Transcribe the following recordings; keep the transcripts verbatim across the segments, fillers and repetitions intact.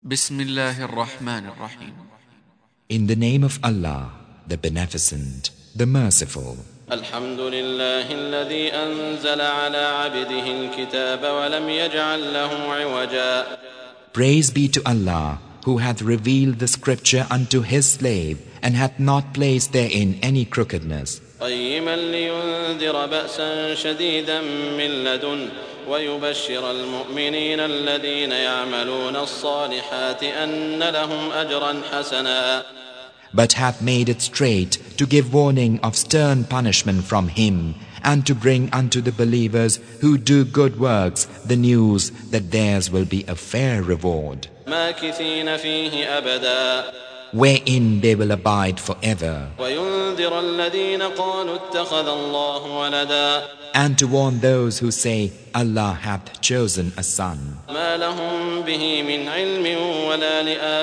Bismillahir Rahmanir Rahim. In the name of Allah, the Beneficent, the Merciful. الحمد لله الذي أنزل على عبده الكتاب ولم يجعل له عوجا. Praise be to Allah, who hath revealed the scripture unto his slave and hath not placed therein any crookedness. قيما لينذر بأسا شديدا من لدنه ويبشر المؤمنين الذين يعملون الصالحات أن لهم أجرا حسنا. But hath made it straight to give warning of stern punishment from him, and to bring unto the believers who do good works the news that theirs will be a fair reward, ماكثين فيه أبدا. wherein they will abide forever, وينذر الذين قالوا اتخذ الله ولدا. and to warn those who say Allah hath chosen a son. ما لهم به من علم ولا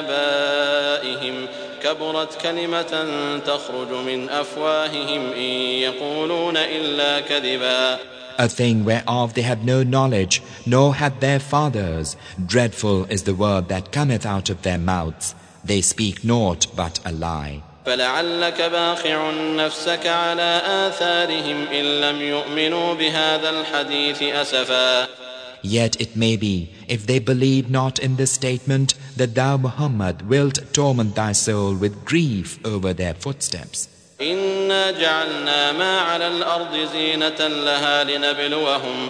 لآبائهم كبرت كلمة تخرج من أفواههم إن يقولون إلا كذبا. A thing whereof they have no knowledge, nor had their fathers. Dreadful is the word that cometh out of their mouths. They speak naught but a lie. فلعلك باخع نفسك على آثارهم إن لم يؤمنوا بهذا الحديث أسفا. Yet it may be, if they believe not in this statement, that thou Muhammad wilt torment thy soul with grief over their footsteps. إنا جعلنا ما على الأرض زينة لها لنبلوهم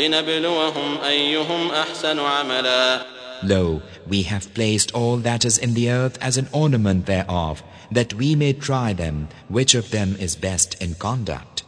لنبلوهم أيهم أحسن عملا. Lo, we have placed all that is in the earth as an ornament thereof, that we may try them, which of them is best in conduct.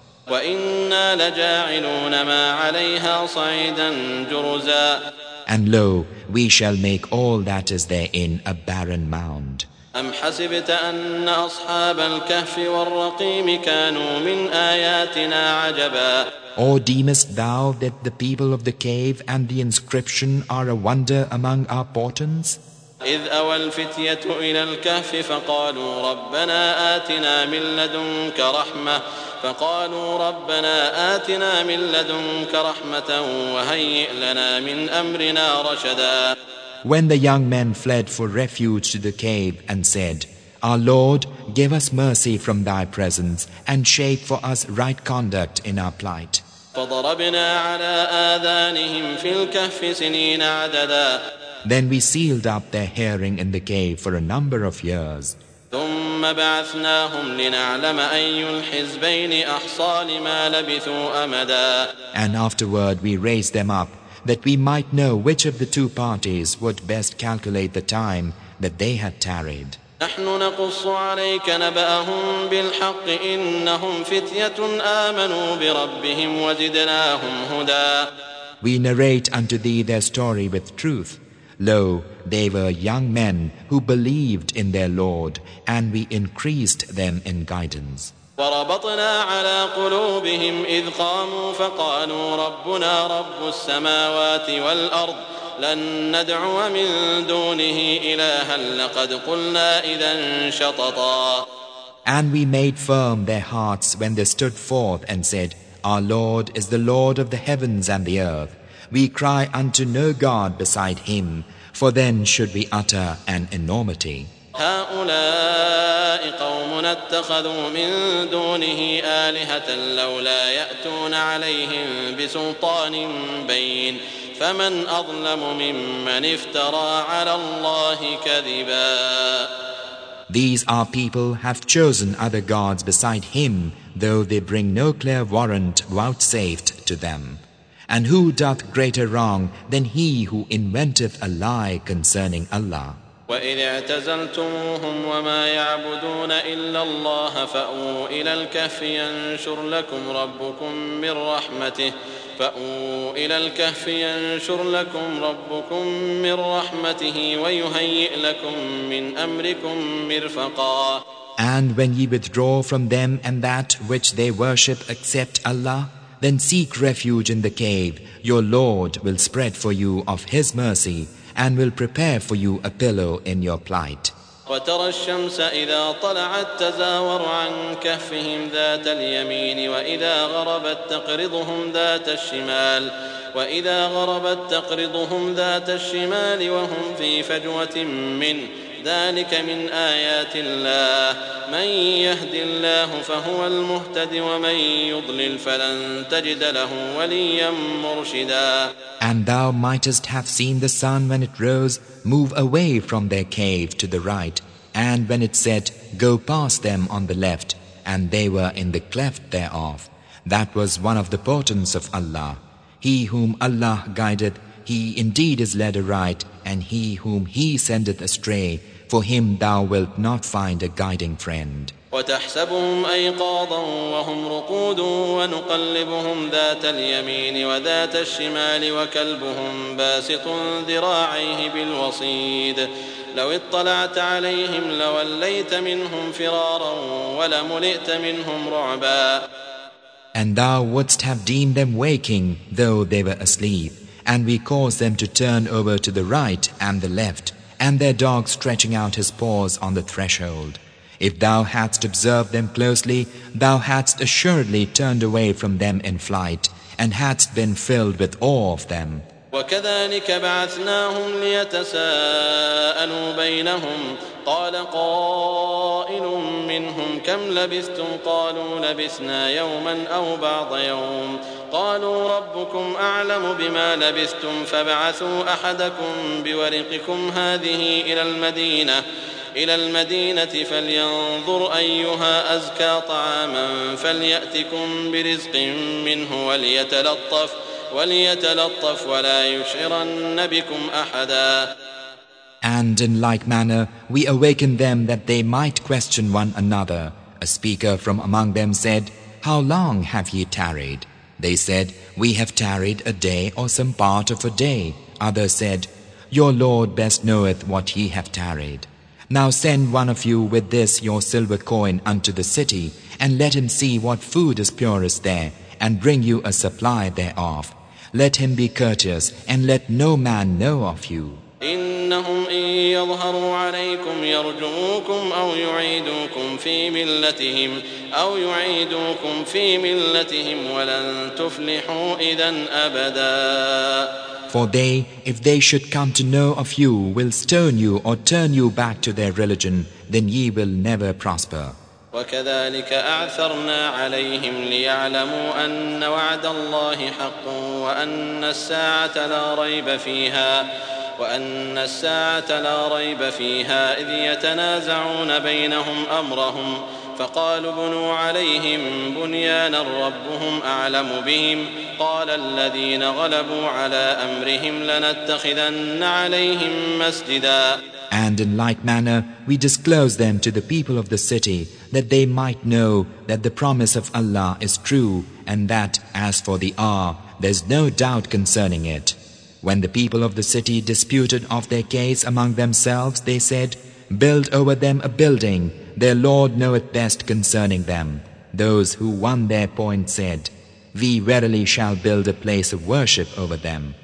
وإنا لجاعلون ما عليها صعيدا جرزا. And lo, we shall make all that is therein a barren mound. أم حسبت أن أصحاب الكهف والرقيم كانوا من آياتنا عجبا. Or deemest thou that the people of the cave and the inscription are a wonder among our portents? إذ أوى الفتية إلى الكهف فقالوا ربنا آتنا من لدنك رحمة فقالوا ربنا آتنا من لدنك رحمة وهيئ لنا من أمرنا رشدا. When the young men fled for refuge to the cave and said, Our Lord, give us mercy from thy presence and shape for us right conduct in our plight. فضربنا على آذانهم في الكهف سنين عددا. Then we sealed up their hearing in the cave for a number of years. ثم بعثناهم لنعلم أي الحزبين أحصى لما لبثوا أمدا. And afterward we raised them up, that we might know which of the two parties would best calculate the time that they had tarried. نحن نقص عليك نبأهم بالحق إنهم فتية آمنوا بربهم وزدناهم هدى. We narrate unto thee their story with truth. Lo, they were young men who believed in their Lord, and we increased them in guidance. وربطنا على قلوبهم إذ قاموا فقالوا ربنا رب السماوات والأرض لن ندعو من دونه إلها لقد قلنا إذا شططا. And we made firm their hearts when they stood forth and said, Our Lord is the Lord of the heavens and the earth. We cry unto no God beside him, for then should we utter an enormity. هؤلاء قوم اتخذوا من دونه آلهة لولا يأتون عليهم بسلطان بين فمن أظلم ممن افترى على الله كذبا. These our people have chosen other gods beside him, though they bring no clear warrant vouchsafed to them. And who doth greater wrong than he who inventeth a lie concerning Allah? وإذ اعتزلتموهم وما يعبدون إلا الله فأووا إلى الكهف ينشر لكم ربكم من رحمته فأووا إلى الكهف ينشر لكم ربكم من رحمته ويهيئ لكم من أمركم مرفقا. And when ye withdraw from them and that which they worship except Allah, then seek refuge in the cave. Your Lord will spread for you of His mercy and will prepare for you a pillow in your plight. وترى الشمس إذا طلعت تزاور عن كهفهم ذات اليمين وإذا غربت تقرضهم ذات الشمال وإذا غربت تقرضهم ذات الشمال وهم في فجوة منه ذلك من آيات الله من يهد الله فهو المهتد ومن يضلل فلن تجد له وليا مرشدا. And thou mightest have seen the sun when it rose move away from their cave to the right, and when it set, go past them on the left, and they were in the cleft thereof. That was one of the portents of Allah. He whom Allah guideth, he indeed is led aright, and he whom he sendeth astray, for him thou wilt not find a guiding friend. وتحسبهم أيقاظا وهم رقود ونقلبهم ذات اليمين وذات الشمال وكلبهم باسط ذراعيه بالوصيد لو اطلعت عليهم لوليت منهم فرارا ولملئت منهم رعبا. And thou wouldst have deemed them waking, though they were asleep, and we caused them to turn over to the right and the left, and their dog stretching out his paws on the threshold. If thou hadst observed them closely, thou hadst assuredly turned away from them in flight, and hadst been filled with awe of them. وكذلك بعثناهم ليتساءلوا بينهم قال قائل منهم كم لبثتم قالوا لبثنا يوما أو بعض يوم قالوا ربكم أعلم بما لبثتم فابعثوا أحدكم بورقكم هذه إلى المدينة إلى المدينة فلينظر أيها أزكى طعاما فليأتكم برزق منه وليتلطف وليتلطف ولا يشعرن بكم أحدا. And in like manner we awakened them that they might question one another. A speaker from among them said, How long have ye tarried? They said, We have tarried a day or some part of a day. Others said, Your Lord best knoweth what ye have tarried. Now send one of you with this your silver coin unto the city, and let him see what food is purest there, and bring you a supply thereof. Let him be courteous, and let no man know of you. إنهم إن يظهروا عليكم يرجموكم أو يعيدوكم في ملتهم أو يعيدوكم في ملتهم ولن تفلحوا إذن أبدا. For they, if they should come to know of you, will stone you or turn you back to their religion, then ye will never prosper. وكذلك أعثرنا عليهم ليعلموا أن وعد الله حق وأن الساعة لا ريب فيها وأن الساعة لا ريب فيها إذ يتنازعون بينهم أمرهم فقالوا بنوا عليهم بنيانا ربهم أعلم بهم قال الذين غلبوا على أمرهم لنتخذن عليهم مسجدا. And in like manner we disclose them to the people of the city, that they might know that the promise of Allah is true, and that, as for the hour, there is no doubt concerning it. When the people of the city disputed of their case among themselves, they said, Build over them a building, their Lord knoweth best concerning them. Those who won their point said, We verily shall build a place of worship over them.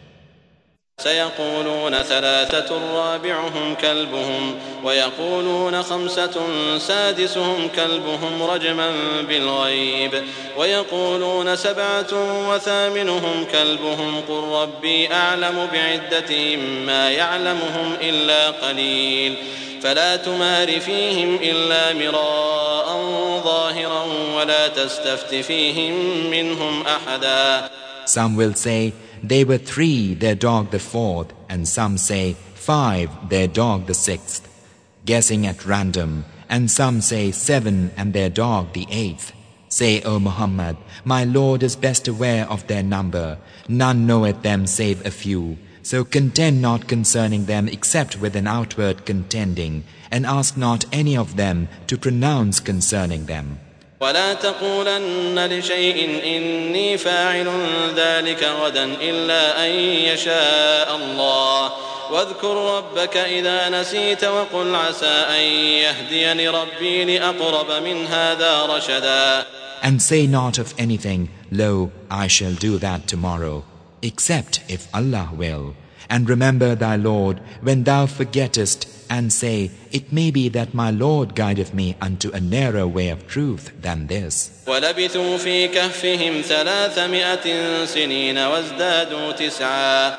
سيقولون ثلاثة رابعهم كلبهم ويقولون خمسة سادسهم كلبهم رجما بالغيب ويقولون سبعة وثامنهم كلبهم قل ربي أعلم بعدتهم ما يعلمهم إلا قليل فلا تمار فيهم إلا مراء ظاهرا ولا تستفت فيهم منهم أحدا. Some will say, They were three, their dog the fourth, and some say five, their dog the sixth, guessing at random, and some say seven, and their dog the eighth. Say, O Muhammad, my Lord is best aware of their number, none knoweth them save a few. So contend not concerning them except with an outward contending, and ask not any of them to pronounce concerning them. ولا تقولن لشيء إني فاعل ذلك غدا إلا أن يشاء الله واذكر ربك إذا نسيت وقل عسى أن يهديني ربي لأقرب من هذا رشدا. And say not of anything, Lo, I shall do that tomorrow, except if Allah will. And remember thy Lord when thou forgettest, and say, It may be that my Lord guideth me unto a nearer way of truth than this. وَلَبِثُوا فِي كَهْفِهِمْ ثَلَاثَمِائَةٍ سِنِينَ وَازْدَادُوا تِسْعًا.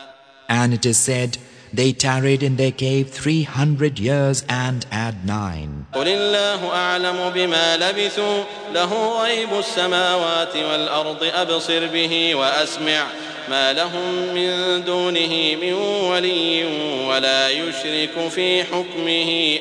And it is said, They tarried in their cave three hundred years and add nine. قُلِ اللَّهُ أَعْلَمُ بِمَا لَبِثُوا لَهُ غَيْبُ السَّمَاوَاتِ وَالْأَرْضِ أَبْصِرْ بِهِ وَأَسْمِعْ ما لهم من دونه من ولي ولا يشرك في حكمه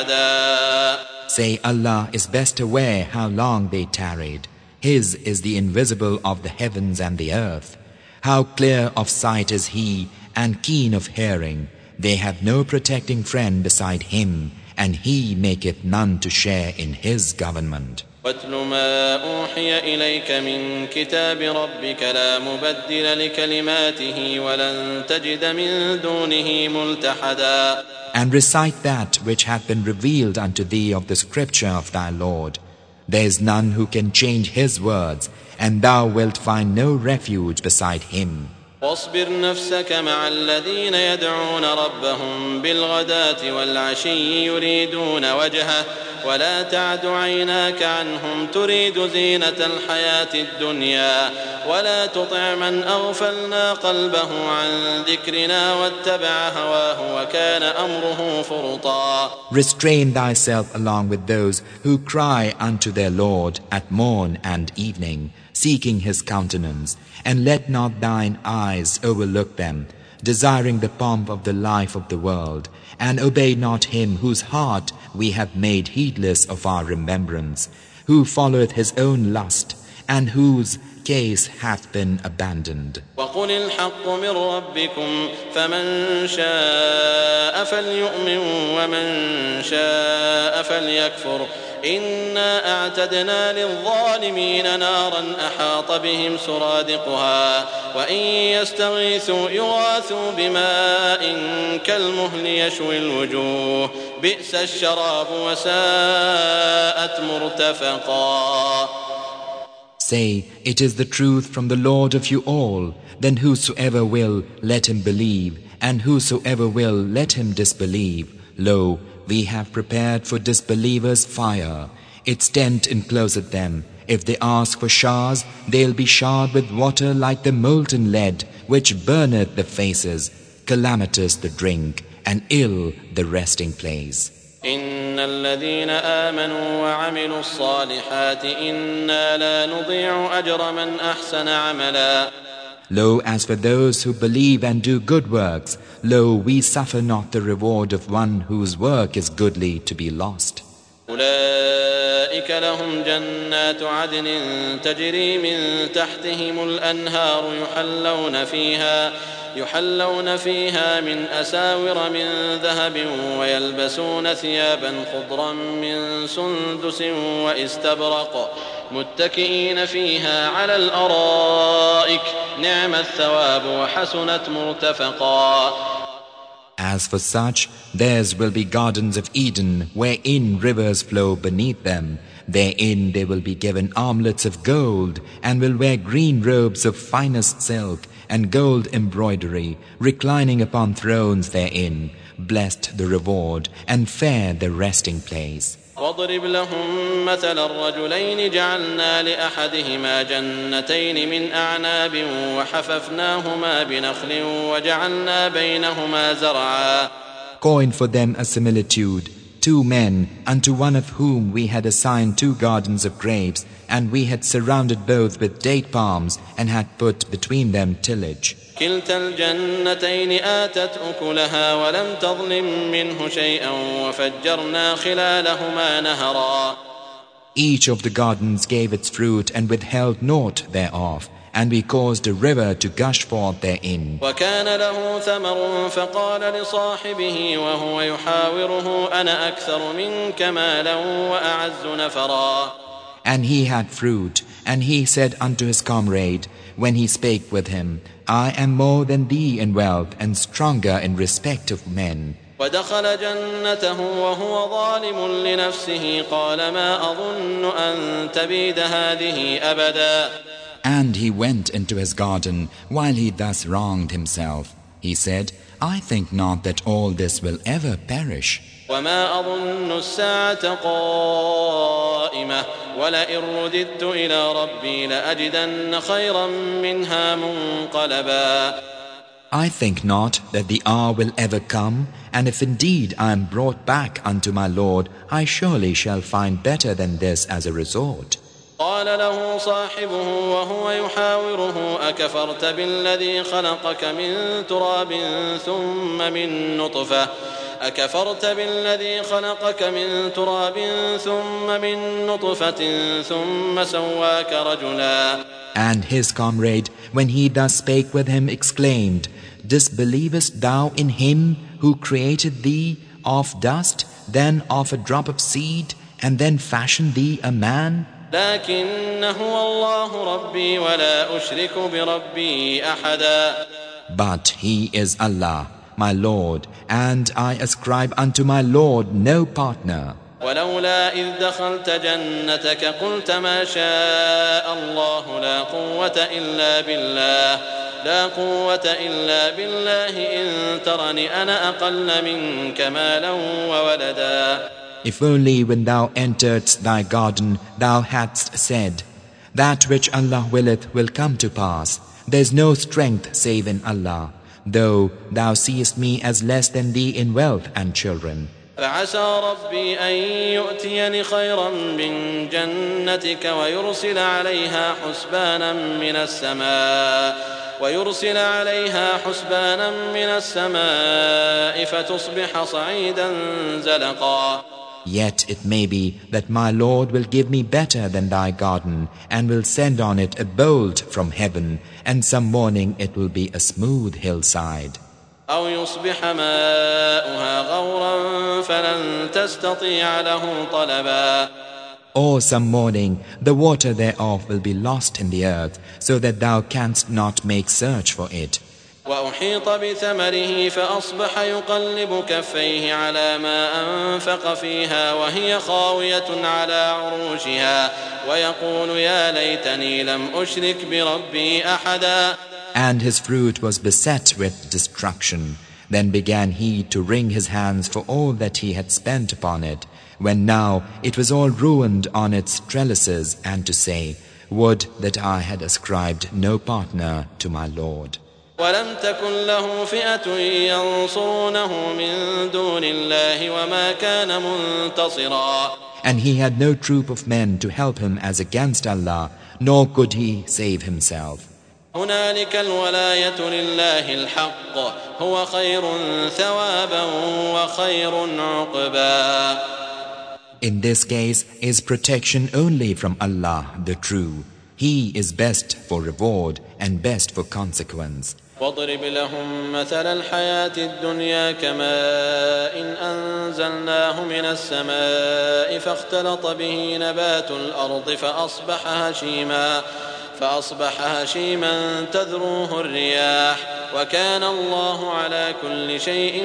أحدا. Say, Allah is best aware how long they tarried. His is the invisible of the heavens and the earth. How clear of sight is He and keen of hearing. They have no protecting friend beside Him, and He maketh none to share in His government. وَاتْلُ مَا أُوحِيَ إِلَيْكَ مِنْ كِتَابِ رَبِّكَ لَا مُبَدِّلَ لِكَلِمَاتِهِ وَلَنْ تَجِدَ مِنْ دُونِهِ مُلْتَحَدًا. And recite that which hath been revealed unto thee of the scripture of thy Lord. There is none who can change His words, and thou wilt find no refuge beside Him. واصبر نفسك مع الذين يدعون ربهم بالغداة والعشي يريدون وجهه ولا تعد عيناك عنهم تريد زينة الحياة الدنيا ولا تطع من أغفلنا قلبه عن ذكرنا واتبع هواه وكان أمره فرطا. Restrain thyself along with those who cry unto their Lord at morn and evening, seeking His countenance, and let not thine eyes overlook them, desiring the pomp of the life of the world, and obey not him whose heart we have made heedless of our remembrance, who followeth his own lust, and whose case hath been abandoned. وَقُلِ الْحَقُّ مِنْ رَبِّكُمْ فَمَنْ شَاءَ فَلْيُؤْمِنْ وَمَنْ شَاءَ فَلْيَكْفُرْ إِنَّا أَعْتَدْنَا لِلظَّالِمِينَ نَارًا أَحَاطَ بِهِمْ سُرَادِقُهَا وَإِنْ يَسْتَغِيثُوا يُغَاثُوا بِمَاءٍ كَالْمُهْلِ يَشْوِي الْوُجُوهَ بِئْسَ الشَّرَابُ وَسَاءَتْ مُرْتَفَقًا. Say, it is the truth from the Lord of you all. Then whosoever will, let him believe, and whosoever will, let him disbelieve. Lo, we have prepared for disbelievers fire. Its tent encloseth them. If they ask for showers, they'll be showered with water like the molten lead, which burneth the faces. Calamitous the drink, and ill the resting place. إن الذين آمنوا وعملوا الصالحات إنا لا نضيع أجر من أحسن عملا. Lo, as for those who believe and do good works, lo, we suffer not the reward of one whose work is goodly to be lost. أولئك لهم جنات عدن تجري من تحتهم الأنهار يحلون فيها يحلون فيها من أساور من ذهب ويلبسون ثيابا خضرا من سندس واستبرق متكئين فيها على الأرائك نعم الثواب وحسنت مرتفقا. As for such, theirs will be gardens of Eden, wherein rivers flow beneath them. Therein they will be given armlets of gold, and will wear green robes of finest silk, and gold embroidery, reclining upon thrones therein. Blessed the reward, and fair the resting place. واضرب لهم مثل الرجلين جعلنا لأحدهما جنتين من أعناب وحففناهما بنخل وجعلنا بينهما زرعا. Coin for them a similitude. Two men, unto one of whom we had assigned two gardens of grapes, and we had surrounded both with date palms, and had put between them tillage. كلتا الجنتين آتت أكلها ولم تظلم منه شيئا وفجرنا خلالهما نهرا. Each of the gardens gave its fruit and withheld naught thereof, and we caused a river to gush forth therein. وكان له ثمر فقال لصاحبه وهو يحاوره أنا أكثر منك مالا وأعز نفرا. And he had fruit, and he said unto his comrade, when he spake with him, I am more than thee in wealth and stronger in respect of men. ودخل جنته وهو ظالم لنفسه قال ما أظن أن تبيد هذه أبدا. And he went into his garden while he thus wronged himself. He said, I think not that all this will ever perish. وما أظن الساعة قائمة ولئن رددت إلى ربي لأجدن خيرا منها منقلبا. I think not that the hour will ever come, and if indeed I am brought back unto my Lord, I surely shall find better than this as a resort. قال له صاحبه وهو يحاوره أكفرت بالذي خلقك من تراب ثم من نطفة أكفرت بالذي خلقك من تراب ثم من نطفة ثم سواك رجلا. And his comrade, when he thus spake with him, exclaimed, Disbelievest thou in him who created thee of dust, then of a drop of seed, and then fashioned thee a man? لكن هو الله ربي ولا أشرك بربي أحدا. But he is Allah, my Lord, and I ascribe unto my Lord no partner. ولولا إذ دخلت جنتك قلت ما شاء الله لا قوة إلا بالله لا قوة إلا بالله إن ترني أنا أقل منك مالا وولدا. If only when thou enteredst thy garden thou hadst said, That which Allah willeth will come to pass. There is no strength save in Allah, though thou seest me as less than thee in wealth and children. فعسى ربي أن يؤتيني خيرا من جنتك ويرسل عليها حسبانا من السماء ويرسل عليها حسبانا من السماء فتصبح صعيدا زلقا. Yet it may be that my Lord will give me better than thy garden, and will send on it a bolt from heaven, and some morning it will be a smooth hillside. أو يصبح ماؤها غورا فلن تستطيع له طلبا. Or some morning the water thereof will be lost in the earth, so that thou canst not make search for it. وأحيط بثمره فأصبح يقلب كفيه على ما أنفق فيها وهي خاوية على عروشها ويقول يا ليتني لم أشرك بربي أحدا. And his fruit was beset with destruction. Then began he to wring his hands for all that he had spent upon it, when now it was all ruined on its trellises, and to say, Would that I had ascribed no partner to my Lord. ولم تكن له فئة ينصرونه من دون الله وما كان منتصرا. And he had no troop of men to help him as against Allah, nor could he save himself. هنالك الولاية لله الحق هو خير ثوابا وخير عقبا. In this case is protection only from Allah, the True. He is best for reward and best for consequence. واضرب لهم مثل الحياة الدنيا كماء إن أنزلناه من السماء فاختلط به نبات الأرض فأصبح هشيما فأصبح هشيما تذروه الرياح وكان الله على كل شيء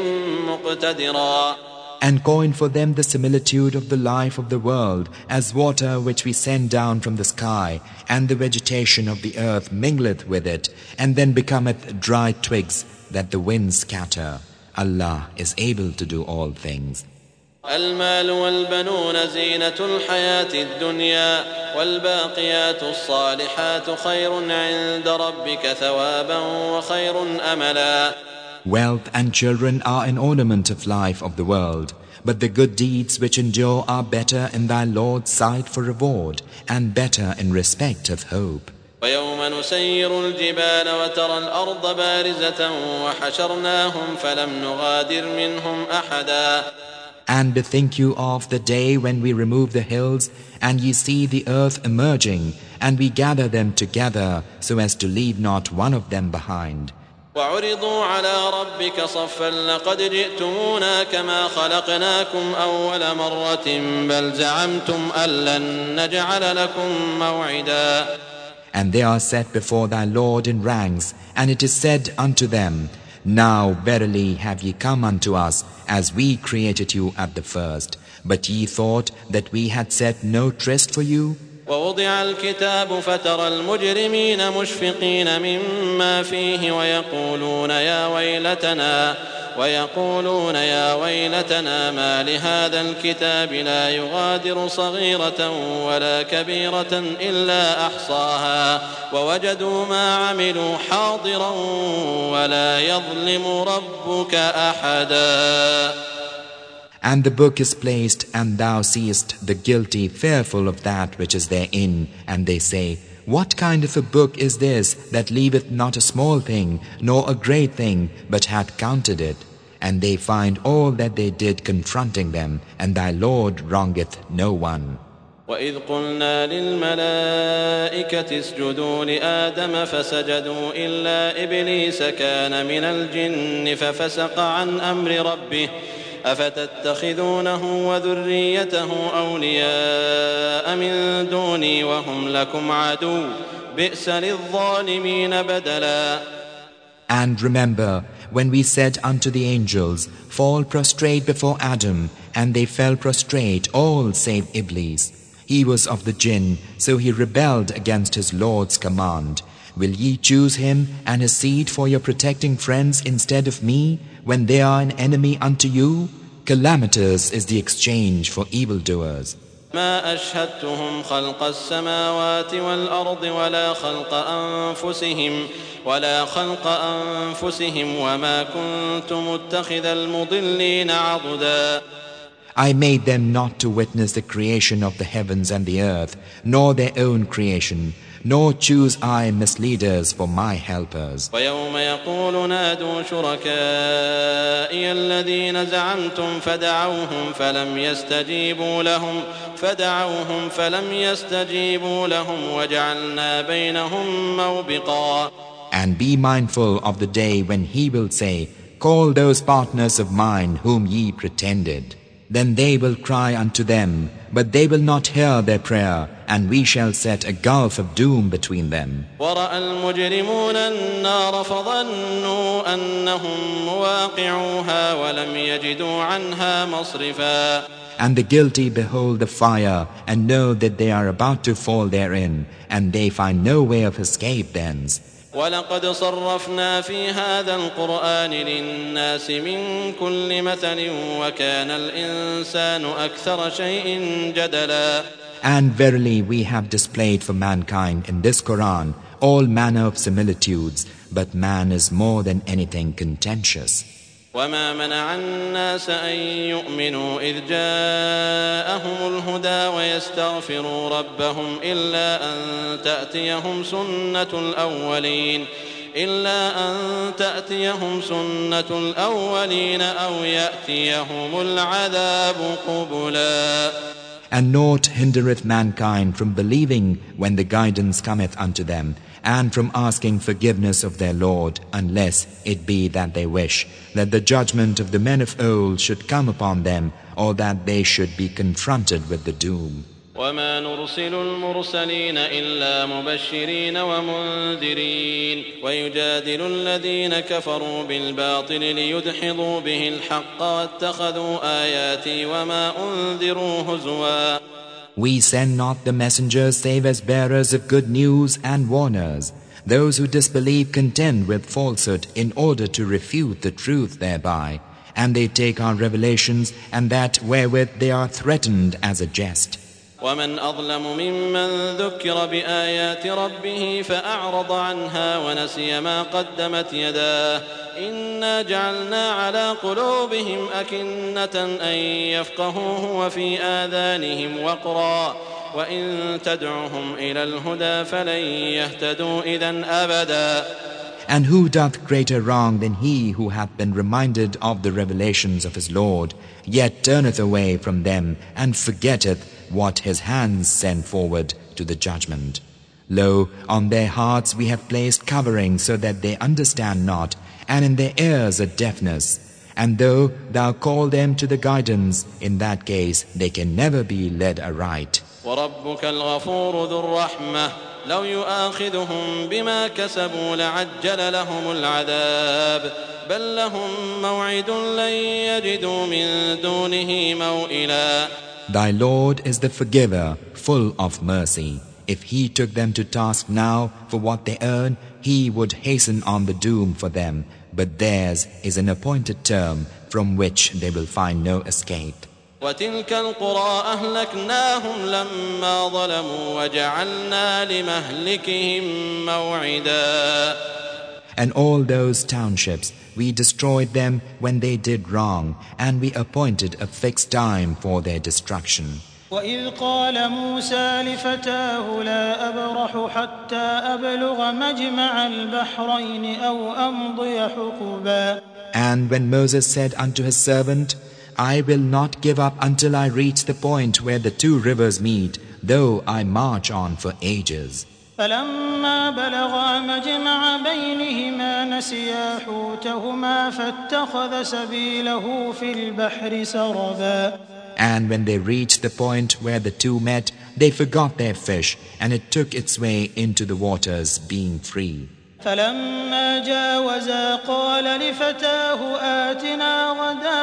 مقتدرا. And coin for them the similitude of the life of the world as water which we send down from the sky, and the vegetation of the earth mingleth with it, and then becometh dry twigs that the winds scatter. Allah is able to do all things. المال والبنون زينة الحياة الدنيا والباقيات الصالحات خير عند ربك ثوابا وخير أملا. Wealth and children are an ornament of life of the world, but the good deeds which endure are better in thy Lord's sight for reward, and better in respect of hope. ويوم نسير الجبال وترى الأرض بارزة وحشرناهم فلم نغادر منهم أحدا. And bethink you of the day when we remove the hills, and ye see the earth emerging, and we gather them together so as to leave not one of them behind. وعرضوا على ربك صفا لقد جئتمونا كما خلقناكم أول مرة بل زعمتم أن لن نجعل لكم موعدا. And they are set before thy Lord in ranks, and it is said unto them, Now verily have ye come unto us as we created you at the first, but ye thought that we had set no tryst for you. ووضع الكتاب فترى المجرمين مشفقين مما فيه ويقولون يا ويلتنا ويقولون يا ويلتنا ما لهذا الكتاب لا يغادر صغيرة ولا كبيرة إلا أحصاها ووجدوا ما عملوا حاضرا ولا يظلم ربك أحدا. And the book is placed, and thou seest the guilty fearful of that which is therein, and they say, What kind of a book is this that leaveth not a small thing, nor a great thing, but hath counted it? And they find all that they did confronting them, and thy Lord wrongeth no one. وَإِذْ قُلْنَا لِلْمَلَائِكَةِ اسْجُدُوا لِآدَمَ فَسَجَدُوا إِلَّا إِبْلِيسَ كَانَ مِنَ الْجِنِّ فَفَسَقَ عَنْ أَمْرِ رَبِّهِ أَفَتَتَّخِذُونَهُ وَذُرِّيَّتَهُ أَوْلِيَاءَ مِن دُونِي وَهُمْ لَكُمْ عَدُوٌّ بِئْسَ لِلظَّالِمِينَ بَدَلًا. And remember, when we said unto the angels, Fall prostrate before Adam, and they fell prostrate, all save Iblis. He was of the jinn, so he rebelled against his Lord's command. Will ye choose him and his seed for your protecting friends instead of me, when they are an enemy unto you? Calamitous is the exchange for evildoers. ما أشهدتهم خلق السماوات والأرض ولا خلق أنفسهم ولا خلق أنفسهم وما كنت متخذ المضلين عضدا. I made them not to witness the creation of the heavens and the earth, nor their own creation, nor choose I misleaders for my helpers. ويوم يقول نادوا شركائي الذين زعمتم فدعوهم فلم يستجيبوا لهم فدعوهم فلم يستجيبوا لهم وجعلنا بينهم موبقا. And be mindful of the day when he will say, Call those partners of mine whom ye pretended. Then they will cry unto them, but they will not hear their prayer, and we shall set a gulf of doom between them. وَرَأَى الْمُجْرِمُونَ النَّارَ فَظَنُّوا أَنَّهُمْ مُوَاقِعُوهَا وَلَمْ يَجِدُوا عَنْهَا مَصْرِفًا. And the guilty behold the fire, and know that they are about to fall therein, and they find no way of escape thence. وَلَقَدْ صَرَّفْنَا فِي هَذَا الْقُرْآنِ لِلنَّاسِ مِنْ كُلِّ مَثَلٍ وَكَانَ الْإِنسَانُ أَكْثَرَ شَيْءٍ جَدَلًا. And verily we have displayed for mankind in this Quran all manner of similitudes, but man is more than anything contentious. وَمَا مَنَعَ النَّاسَ أَن يُؤْمِنُوا إِذْ جَاءَهُمُ الْهُدَى وَيَسْتَغْفِرُوا رَبَّهُمْ إِلَّا أَن تَأْتِيَهُمْ سُنَّةُ الْأَوَّلِينَ إِلَّا أَن تَأْتِيَهُمْ سُنَّةُ الْأَوَّلِينَ أَوْ يَأْتِيَهُمُ الْعَذَابُ قُبُلًا. And naught hindereth mankind from believing when the guidance cometh unto them, and from asking forgiveness of their Lord, unless it be that they wish that the judgment of the men of old should come upon them, or that they should be confronted with the doom. وَمَا نُرْسِلُ الْمُرْسَلِينَ إِلَّا مُبَشِّرِينَ وَمُنذِرِينَ وَيُجَادِلُ الَّذِينَ كَفَرُوا بِالْبَاطِلِ لِيُدْحِضُوا بِهِ الْحَقَّ وَاتَّخَذُوا آيَاتِي وَمَا أُنذِرُوا هُزُوًا. We send not the messengers save as bearers of good news and warners. Those who disbelieve contend with falsehood in order to refute the truth thereby, and they take our revelations and that wherewith they are threatened as a jest. وَمَنْ أَظْلَمُ مِمَّنْ ذُكِّرَ بِآيَاتِ رَبِّهِ فَأَعْرَضَ عَنْهَا وَنَسِيَ مَا قَدَّمَتْ يَدَاهُ إِنَّا جَعَلْنَا عَلَى قُلُوبِهِمْ أَكِنَّةً أَنْ يَفْقَهُوهُ وَفِي آذَانِهِمْ وَقْرًا وَإِنْ تَدْعُهُمْ إِلَى الْهُدَى فَلَنْ يَهْتَدُوا إِذًا أَبَدًا. And who doth greater wrong than he who hath been reminded of the revelations of his Lord, yet turneth away from them and forgetteth what his hands send forward to the judgment? Lo, on their hearts we have placed covering so that they understand not, and in their ears a deafness. And though thou call them to the guidance, in that case they can never be led aright. وَرَبُّكَ الْغَفُورُ ذُو الرَّحْمَةِ لَوْ يُؤَاخِذُهُم بِمَا كَسَبُوا لَعَجَّلَ لَهُمُ الْعَذَابَ بَل لَّهُم مَّوْعِدٌ لَّن يَجِدُوا مِن دُونِهِ مَوْئِلًا. Thy Lord is the forgiver, full of mercy. If he took them to task now for what they earn, he would hasten on the doom for them, but theirs is an appointed term from which they will find no escape. وتلك القرى أهلكناهم لما ظلموا وجعلنا لمهلكهم موعدا. And all those townships, we destroyed them when they did wrong, and we appointed a fixed time for their destruction. وإذ قال موسى لفتاه لا أبرح حتى أبلغ مجمع البحرين أو أمضي حقبا. And when Moses said unto his servant, I will not give up until I reach the point where the two rivers meet, though I march on for ages. فلما بلغا مجمع بينهما نسيا حوتهما فاتخذ سبيله في البحر سربا. And when they reached the point where the two met, they forgot their fish, and it took its way into the waters, being free. فلما جاوزا قال لفتاه آتنا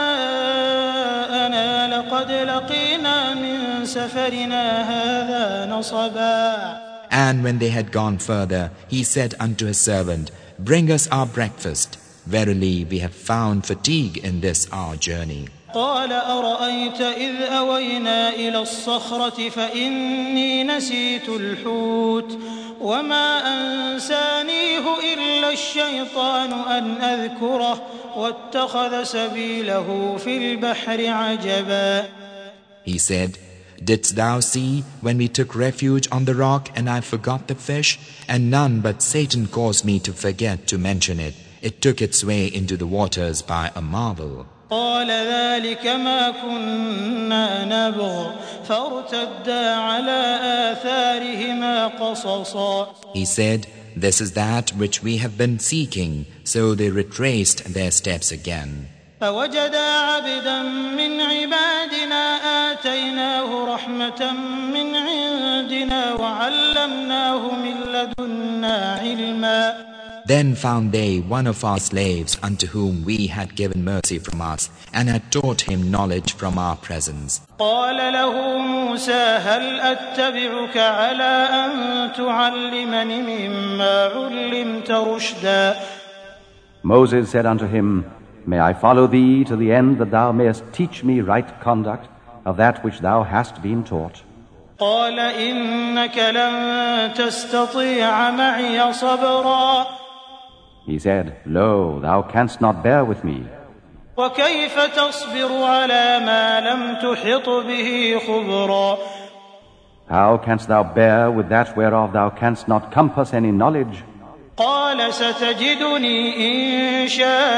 غداءنا لقد لقينا من سفرنا هذا نصبا. And when they had gone further, he said unto his servant, Bring us our breakfast. Verily, we have found fatigue in this our journey. قال أرأيت إذ أوينا إلى الصخرة فإني نسيت الحوت وما أنسانيه إلا الشيطان أن أذكره واتخذ سبيله في البحر عجبا. He said, Didst thou see when we took refuge on the rock and I forgot the fish? And none but Satan caused me to forget to mention it. It took its way into the waters by a marvel. قال ذلك ما كنا نبغ فارتدا على آثارهما قصصا. He said, This is that which we have been seeking. So they retraced their steps again. فوجدا عبدا من عبادنا آتيناه رحمة من عندنا وعلمناه من لدنا علما. Then found they one of our slaves unto whom we had given mercy from us, and had taught him knowledge from our presence. قال له موسى هل أتبعك على أن تعلمني مما علمت رشدا. Moses said unto him, May I follow thee to the end that thou mayest teach me right conduct of that which thou hast been taught? قال إنك لن تستطيع معي صبرا. He said, Lo, thou canst not bear with me. وكيف تصبر على ما لم تحط به خبرا. How canst thou bear with that whereof thou canst not compass any knowledge? قال ستجدني إن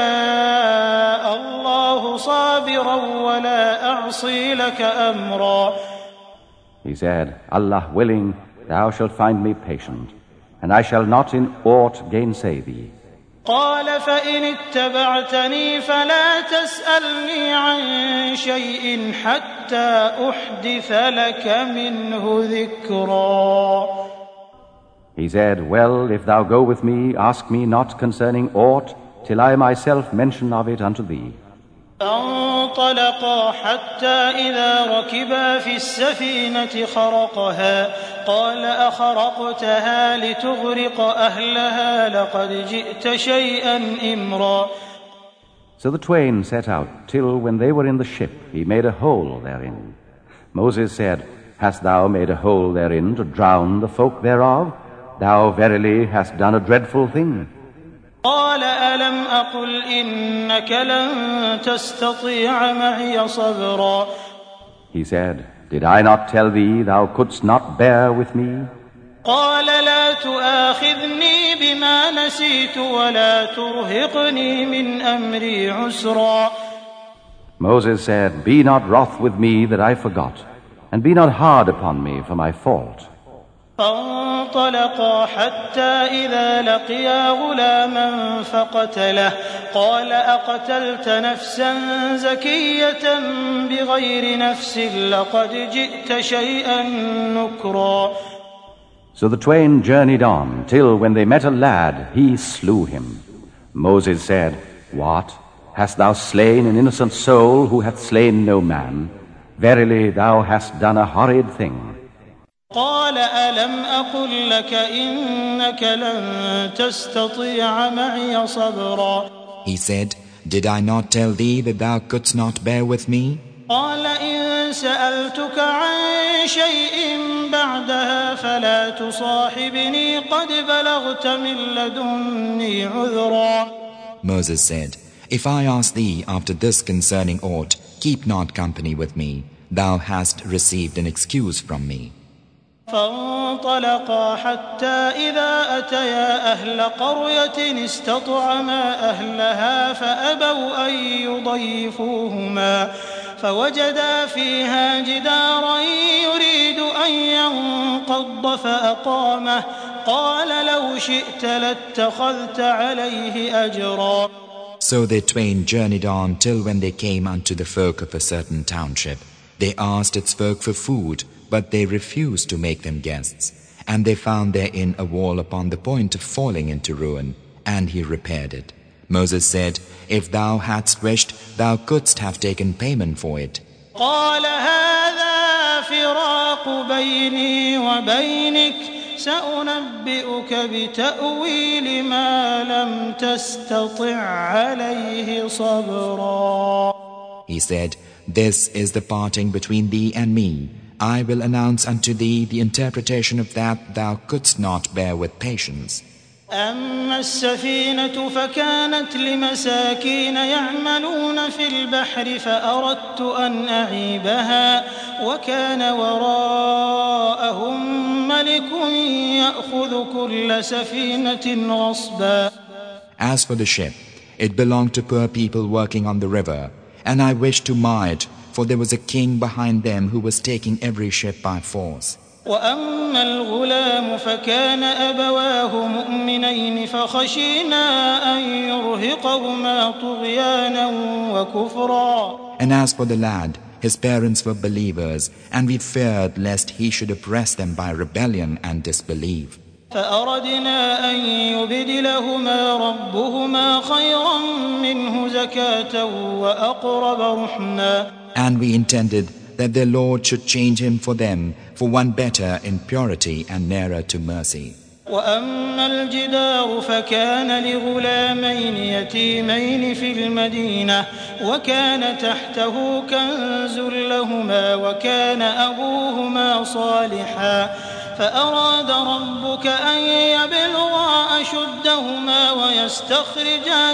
شاء الله صابرا ولا أعصي لك أمرا. He said, Allah willing, thou shalt find me patient, and I shall not in aught gainsay thee. قال فإن اتبعتني فلا تسألني عن شيء حتى أحدث لك منه ذكرا. He said, Well, if thou go with me, ask me not concerning aught, till I myself mention of it unto thee. فانطلقا حتى إذا ركبا في السفينة خرقها قال أخرقتها لتغرق أهلها لقد جئت شيئا إمرا. So the twain set out, till when they were in the ship, he made a hole therein. Moses said, Hast thou made a hole therein to drown the folk thereof? Thou verily hast done a dreadful thing. قال ألم أقل إنك لن تستطيع معي صبرا. He said, Did I not tell thee thou couldst not bear with me? قال لا تؤاخذني بما نسيت ولا ترهقني من أمري عسرا. Moses said, Be not wroth with me that I forgot, and be not hard upon me for my fault. فانطلقا حتى إذا لقيا غلاما فقتله قال أقتلت نفسا زكية بغير نفس لقد جئت شيئا نكرا. So the twain journeyed on, till when they met a lad, he slew him. Moses said, What? Hast thou slain an innocent soul who hath slain no man? Verily, thou hast done a horrid thing. قال ألم أقل لك إنك لن تستطيع معي صبرا. He said, Did I not tell thee that thou couldst not bear with me? قال إن سألتك عن شيء بعدها فلا تصاحبني قد بلغت من لدني عذرا. Moses said, If I ask thee after this concerning aught, keep not company with me. Thou hast received an excuse from me. فانطلقا حتى إذا أتيا أهل قرية استطعما أهلها فأبوا أن يضيفوهما فوجدا فيها جدارا يريد أن ينقض فأقامه قال لو شئت لاتخذت عليه أجرا. So they twain journeyed on till when they came unto the folk of a certain township. They asked its folk for food, but they refused to make them guests. And they found therein a wall upon the point of falling into ruin, and he repaired it. Moses said, If thou hadst wished, thou couldst have taken payment for it. قال هذا فراق بيني وبينك سأنبئك بتأويل ما لم تستطع عليه صبرا. He said, This is the parting between thee and me. I will announce unto thee the interpretation of that thou couldst not bear with patience. أما السفينة فكانت لمساكين يعملون في البحر فأردت أن أعيبها وكان وراءهم ملك يأخذ كل سفينة غصبا. As for the ship, it belonged to poor people working on the river, and I wished to mar it, for there was a king behind them who was taking every ship by force. وأما الغلام فكان أبواه مؤمنين فخشينا أن يرهقهما طغيانا وكفرا. And as for the lad, his parents were believers, and we feared lest he should oppress them by rebellion and disbelief. فأردنا أن يبدلهما ربهما خيرا منه زكاة وأقرب رحما. And we intended that their Lord should change him for them for one better in purity and nearer to mercy. وأما الجدار فكان لغلامين يتيمين في المدينة وكان تحته كنز لهما وكان أبوهما صالحا فأراد ربك أن يبلغا أشدهما ويستخرجا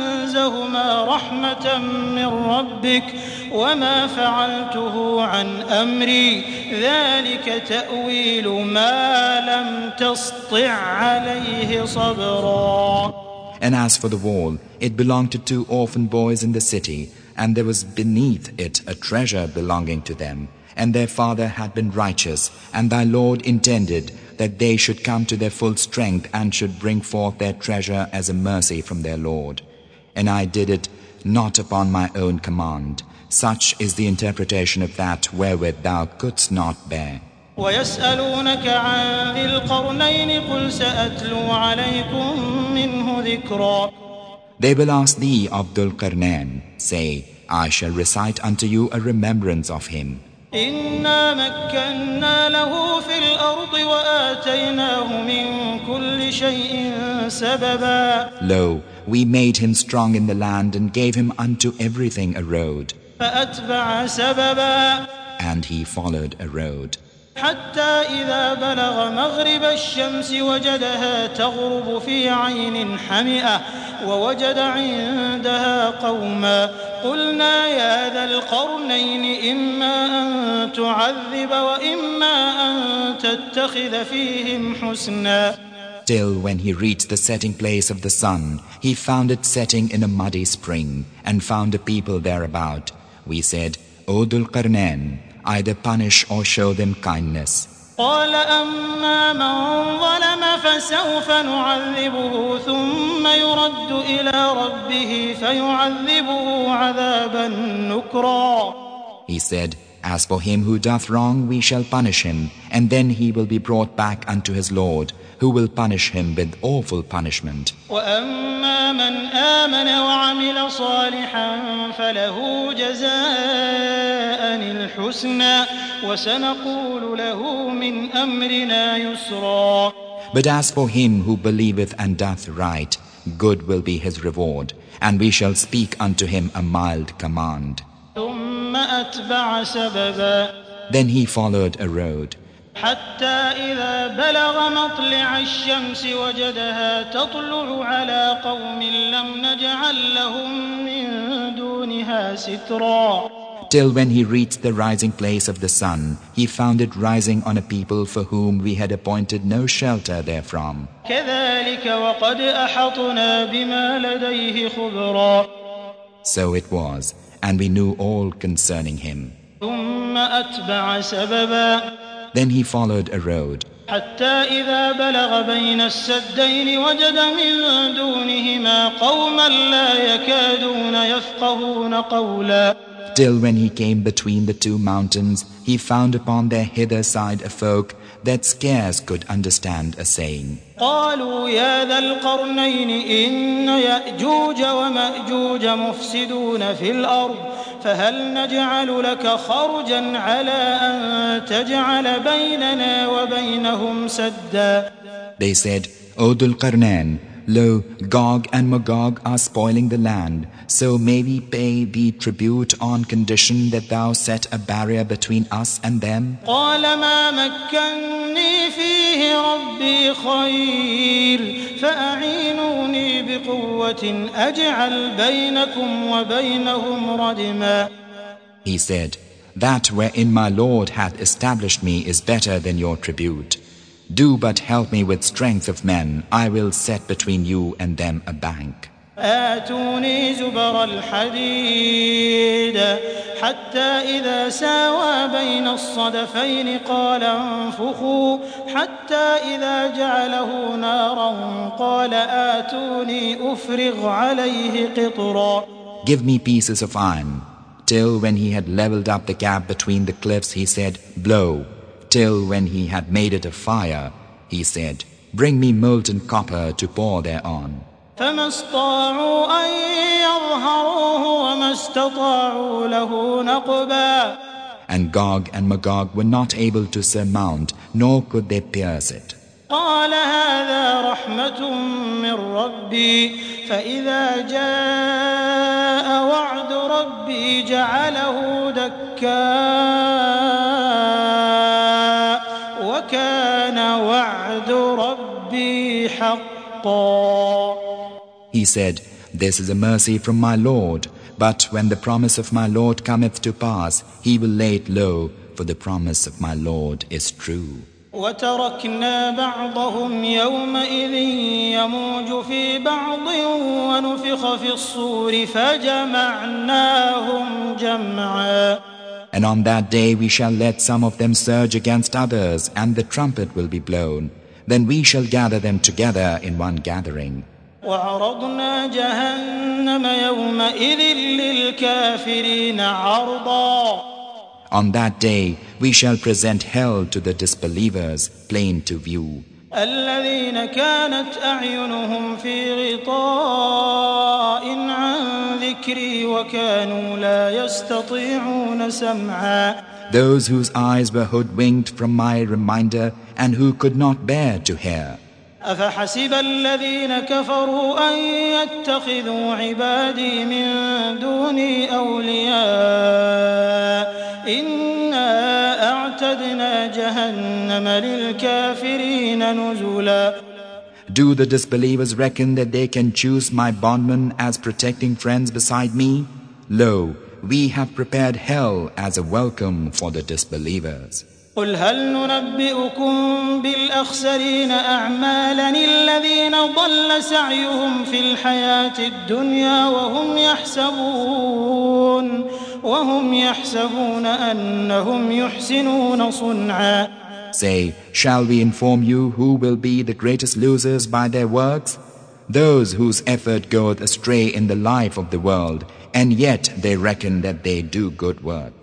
كنزهما رحمة من ربك وما فعلته عن أمري ذلك تأويل ما لم تسطع عليه صبرا. And as for the wall, it belonged to two orphan boys in the city, and there was beneath it a treasure belonging to them. And their father had been righteous, and thy Lord intended that they should come to their full strength and should bring forth their treasure as a mercy from their Lord. And I did it not upon my own command. Such is the interpretation of that wherewith thou couldst not bear. ويسألونك عن ذي القرنين قل سأتلو عليكم منه ذكرا. They will ask thee of Dhul Qarnain. Say, I shall recite unto you a remembrance of him. إنا مكنا له في الأرض وآتيناه من كل شيء سببا. Lo, we made him strong in the land and gave him unto everything a road. فأتبع سببا. And he followed a road. حتى إذا بلغ مغرب الشمس وجدها تغرب في عين حمئة ووجد عندها قوما قلنا يا ذا القرنين إما أن تعذب وإما أن تتخذ فيهم حسنا. Till when he reached the setting place of the sun, he found it setting in a muddy spring and found a people thereabout. We said, O Dhul Qarnain, either punish or show them kindness. قال أما من ظلم فسوف نعذبه ثم يرد إلى ربه فيعذبه عذابا نكرا. He said, As for him who doth wrong, we shall punish him, and then he will be brought back unto his Lord, who will punish him with awful punishment. وأما من آمن وعمل صالحا فله جزاء الحسنى الحسنى وسنقول له من أمرنا يسرا. But as for him who believeth and doth right, good will be his reward, and we shall speak unto him a mild command. ثم أتبع سببا. Then he followed a road, حتى إذا بلغ مطلع الشمس وجدها تطلع على قوم لم نجعل لهم من دونها سترا. till when he reached the rising place of the sun, he found it rising on a people for whom we had appointed no shelter therefrom. كذلك وقد أحطنا بما لديه خبرا. So it was, and we knew all concerning him. ثم أتبع سببا. Then he followed a road, حتى إذا بلغ بين السدين وجد من دونهما قوما لا يكادون يفقهون قولا. till when he came between the two mountains, he found upon their hither side a folk that scarce could understand a saying. قالوا يا ذا القرنين إن يأجوج ومأجوج مفسدون في الأرض فهل نجعل لك خرجا على أن تجعل بيننا وبينهم سدا. They said, O Dhul Qarnain, lo, Gog and Magog are spoiling the land, so may we pay thee tribute on condition that thou set a barrier between us and them? قال ما مكني فيه ربي خير فأعينوني بقوة أجعل بينكم وبينهم ردما. He said, that wherein my Lord hath established me is better than your tribute. Do but help me with strength of men, I will set between you and them a bank. آتوني زبر الحديد حتى إذا ساوى بين الصدفين قال انفخوا حتى إذا جعله نارا قال آتوني أفرغ عليه قطرا. Give me pieces of iron. Till when he had leveled up the gap between the cliffs, he said, blow. Till when he had made it a fire, he said, bring me molten copper to pour thereon. فما استطاعوا أن يظهروه وما استطاعوا له نقبا. And Gog and Magog were not able to surmount, nor could they pierce it. قال هذا رحمة من ربي فإذا جاء وعد ربي جعله دكاء وكان وعد ربي حقا. He said, this is a mercy from my Lord, but when the promise of my Lord cometh to pass, he will lay it low, for the promise of my Lord is true. وتركنا بعضهم يومئذ يموج في بعض ونفخ في الصور فجمعناهم جمعا. And on that day we shall let some of them surge against others, and the trumpet will be blown. Then we shall gather them together in one gathering. وعرضنا جهنم يومئذ للكافرين عرضا. On that day we shall present hell to the disbelievers, plain to view. الذين كانت أعينهم في غطاء عن ذكري وكانوا لا يستطيعون سمعا. Those whose eyes were hoodwinked from my reminder and who could not bear to hear. أفحسب الذين كفروا أن يتخذوا عبادي من دوني أولياء إنا أعتدنا جهنم للكافرين نزلا. Do the disbelievers reckon that they can choose my bondmen as protecting friends beside me? Lo, we have prepared hell as a welcome for the disbelievers. قل هل ننبئكم بالأخسرين أعمالا الذين ضل سعيهم في الحياة الدنيا وهم يحسبون وهم يحسبون أنهم يحسنون صنعا. Say, shall we inform you who will be the greatest losers by their works? Those whose effort goeth astray in the life of the world, and yet they reckon that they do good work.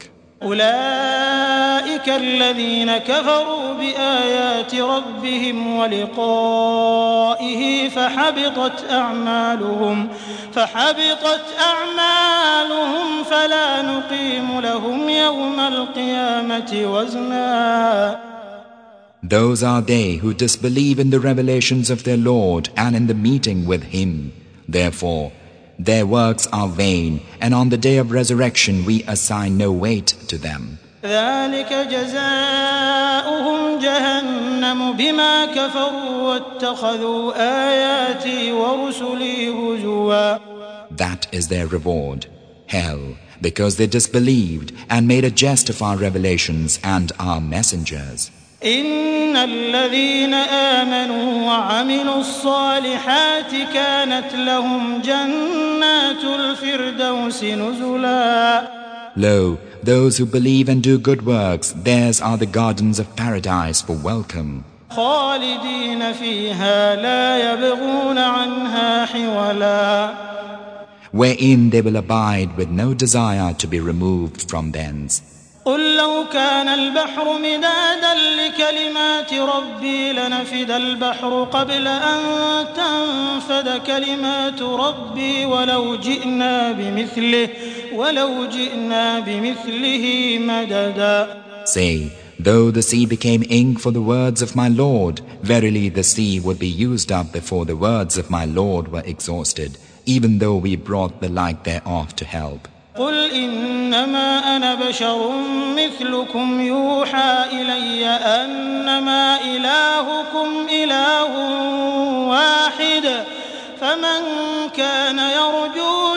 أولئك الذين كفروا بآيات ربهم ولقائه فحبطت أعمالهم فحبطت أعمالهم فلا نقيم لهم يوم القيامة وزنا. Those are they who disbelieve in the revelations of their Lord and in the meeting with Him. Therefore, their works are vain, and on the day of resurrection we assign no weight to them. ذلك جزاؤهم جهنم بما كفروا واتخذوا آياتي ورسلي هزوا. That is their reward, hell, because they disbelieved and made a jest of our revelations and our messengers. إن الذين آمنوا وعملوا الصالحات كانت لهم جنات الفردوس نزلا. Lo, those who believe and do good works, theirs are the gardens of paradise for welcome. خالدين فيها لا يبغون عنها حولا. Wherein they will abide with no desire to be removed from thence. قل لو كان البحر مدادا لكلمات ربي لنفد البحر قبل أن تنفد كلمات ربي ولو جئنا بمثله ولو جئنا بمثله مددا. Say, though the sea became ink for the words of my Lord, verily the sea would be used up before the words of my Lord were exhausted, even though we brought the like thereof to help. قل إنما أنا بشر مثلكم يوحى إلي أنما إلهكم إله واحد فمن كان يرجو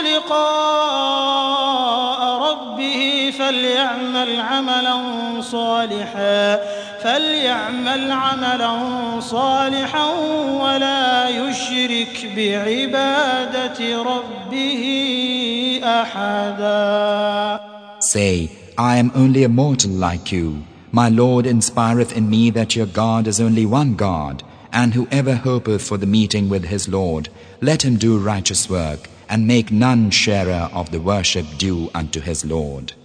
لقاء ربه فليعمل عملا صالحا فليعمل عملا صالحا ولا يشرك بعبادة ربه أحدا. Say, I am only a mortal like you. My Lord inspireth in me that your God is only one God, and whoever hopeth for the meeting with his Lord, let him do righteous work, and make none sharer of the worship due unto his Lord.